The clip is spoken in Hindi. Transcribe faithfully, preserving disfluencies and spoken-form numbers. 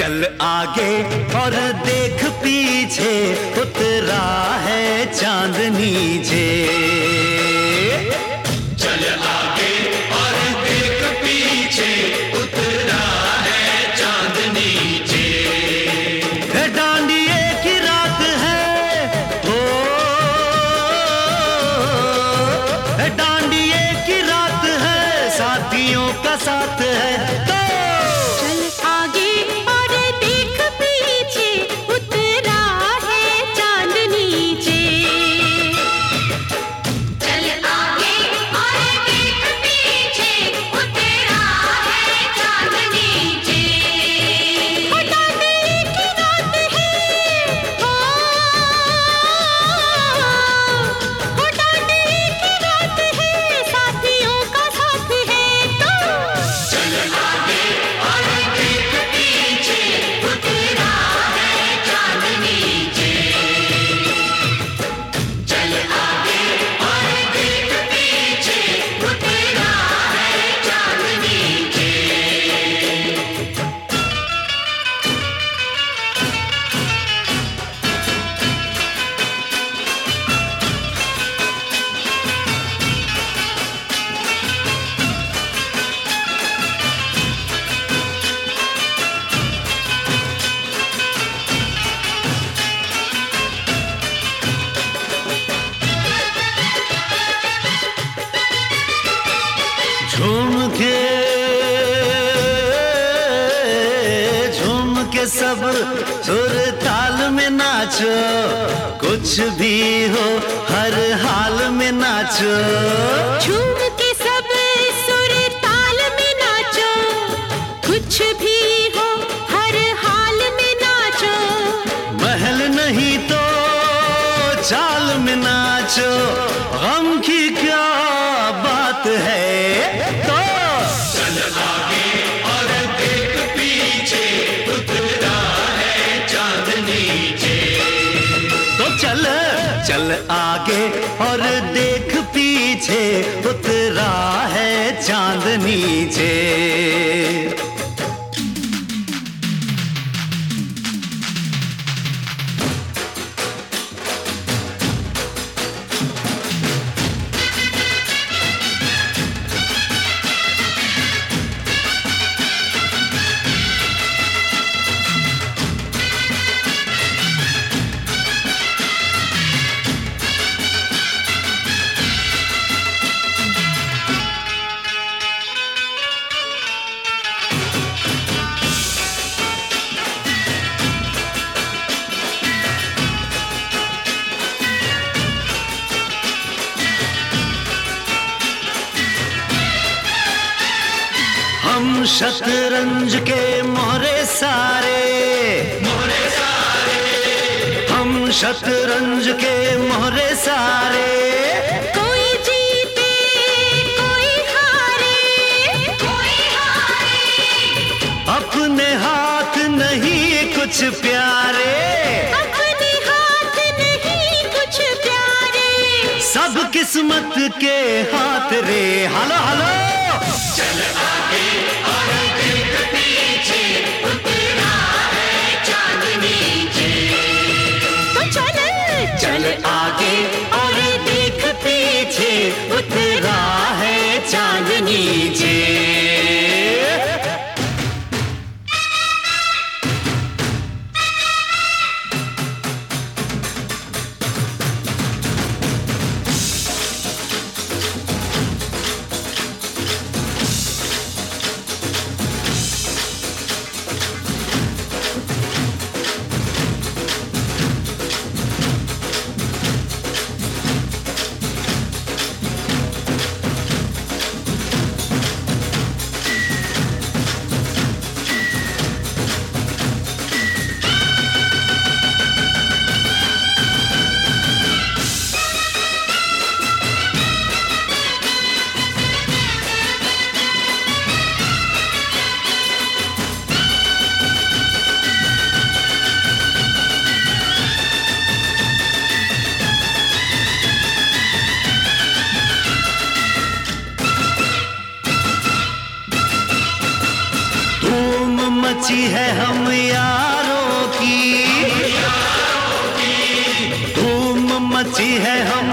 चल आगे और देख पीछे, उतरा है चांद नीचे। चल आगे और देख पीछे, उतरा है चांद नीचे। डांडिए की रात है, ओ डांडिए की रात है, साथियों का साथ है। तो चल आगे और देख पीछे, उतरा है चांद नीचे। चल आगे और देख पीछे, उतरा है चांद नीचे। ओ डांडिए की रात है, ओ ओ डांडिए की रात है, साथियों का साथ है। तो चल आगे और देख पीछे, उतरा है चांद नीचे। चल आगे और देख पीछे, उतरा है चांद नीचे। झूम के झूम के सब सुर ताल में नाचो, कुछ भी हो हर हाल में नाचो। झूम के सब सुर ताल में नाचो, कुछ भी हो हर हाल में नाचो। महल नहीं तो चाल में नाचो, गम की क्या बात है। तो चल आगे और देख पीछे, उतरा है चांद नीचे। तो चल चल आगे और देख पीछे, उतरा है चांद नीचे। हम शतरंज के मोहरे सारे, मोरे सारे, हम शतरंज के मोहरे सारे। कोई जीते कोई हारे, कोई हारे। अपने हाथ नहीं कुछ प्यारे, अपने हाथ नहीं कुछ प्यारे। सब किस्मत के हाथ रे। हलो हलो चल आगे और देख पीछे, उतरा है चांद नीचे। तो चल चल आगे और देख पीछे, उतरा है चांद नीचे। मची है हम यारों की, धूम मची है हम